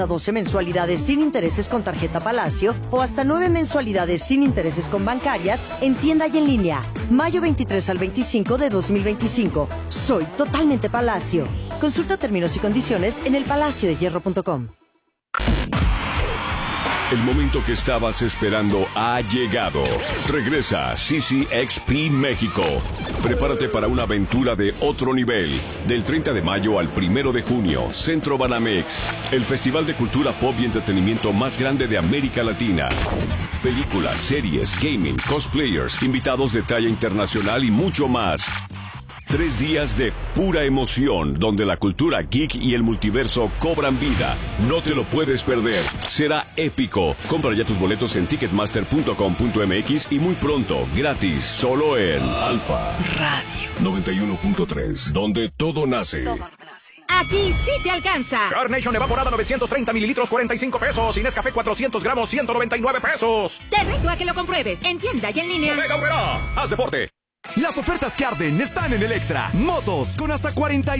12 mensualidades sin intereses con tarjeta Palacio o hasta 9 mensualidades sin intereses con bancarias en tienda y en línea. Mayo 23 al 25 de 2025. Soy totalmente Palacio. Consulta términos y condiciones en elpalaciodehierro.com. El momento que estabas esperando ha llegado. Regresa CCXP México. Prepárate para una aventura de otro nivel. Del 30 de mayo al 1 de junio, Centro Banamex, el festival de cultura pop y entretenimiento más grande de América Latina. Películas, series, gaming, cosplayers, invitados de talla internacional y mucho más. 3 días de pura emoción, donde la cultura geek y el multiverso cobran vida. No te lo puedes perder. Será épico. Compra ya tus boletos en ticketmaster.com.mx y muy pronto, gratis, solo en Alfa Radio 91.3, donde todo nace. Aquí sí te alcanza. Carnation evaporada 930 mililitros, 45 pesos. Y Nescafé 400 gramos, 199 pesos. Te reto a que lo compruebes en tienda y en línea. ¡Omega Operá! ¡Haz deporte! Las ofertas que arden están en el Extra. Motos con hasta 40